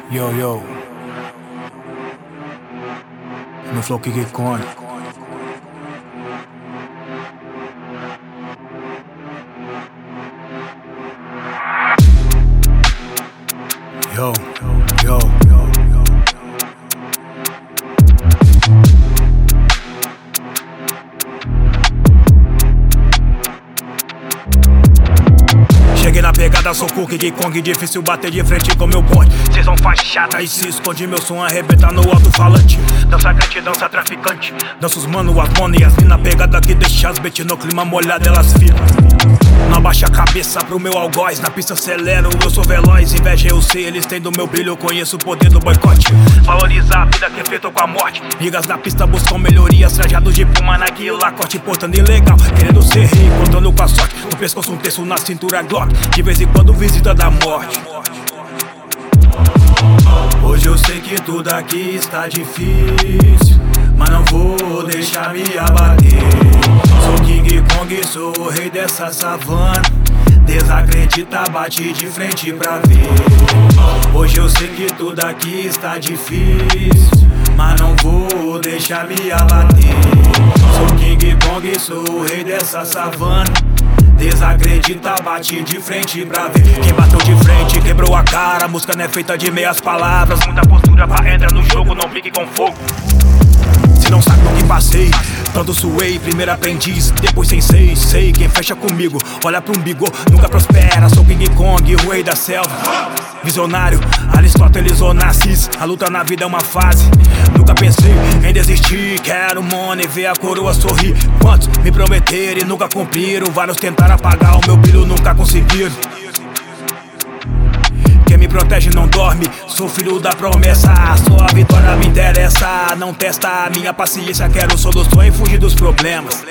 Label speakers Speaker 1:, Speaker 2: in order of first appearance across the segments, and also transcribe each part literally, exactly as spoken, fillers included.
Speaker 1: Yo, yo. No flow King Kong. Yo, yo, yo, yo. Cheguei na pegada, sou o King Kong. Difícil bater de frente com meu bonde. Cês são fachada e se esconde. Meu som arrebenta no alto-falante. Dança crente, dança traficante. Dança os mano, as mona e as mina. Pegada que deixa as bet no clima molhado, elas ficam. Não abaixa a cabeça pro meu algoz. Na pista acelero, eu sou veloz. Inveja eu sei, eles têm do meu brilho. Eu conheço o poder do boicote. Valorizar a vida que é feita com a morte. Ligas na pista buscam melhorias. Trajados de puma, Nike e o Lacoste. Portando ilegal, querendo ser rei, contando com a sorte. No pescoço um terço, na cintura Glock. De vez em quando visita da morte. Hoje eu sei que tudo aqui está difícil, mas não vou deixar me abater. Sou King Kong, sou o rei dessa savana. Desacredita, bate de frente pra ver. Hoje eu sei que tudo aqui está difícil, mas não vou deixar me abater. Sou King Kong, sou o rei dessa savana. Desacredita, bate de frente pra ver. Quem bateu de frente quebrou a cara. A música não é feita de meias palavras. Muita postura pra entrar no jogo, não brinque com fogo. Se não sabe o que passei, tanto suei. Primeiro aprendiz, depois sensei. Sei quem fecha comigo, olha pro umbigo, nunca prospera. Sou King Kong, o rei da selva. Visionário, Aristóteles ou Narcis. A luta na vida é uma fase. Nunca pensei em desistir. Quero money, ver a coroa sorrir. Quantos me prometeram e nunca cumpriram. Vários tentaram apagar o meu brilho, nunca conseguiram. Quem me protege não dorme, sou filho da promessa. Só a vitória me interessa. Não testa a minha paciência, quero solução e fugir dos problemas.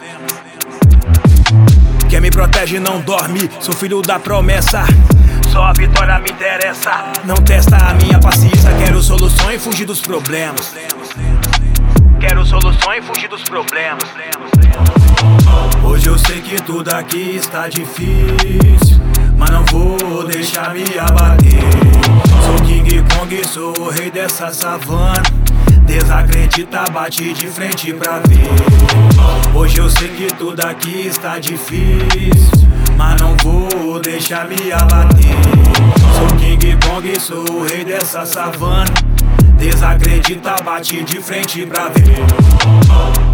Speaker 1: Quem me protege não dorme, sou filho da promessa. Só a vitória me interessa. Não testa a minha paciência, quero solução e fugir dos problemas. Quero solução e fugir dos problemas. Hoje eu sei que tudo aqui está difícil, mas não vou deixar me abater. Sou King Kong, sou o rei dessa savana. Desacredita, bate de frente pra ver. Hoje eu sei que tudo aqui está difícil, mas não vou deixar me abater. Sou King Kong, sou o rei dessa savana. Desacredita, bate de frente pra ver.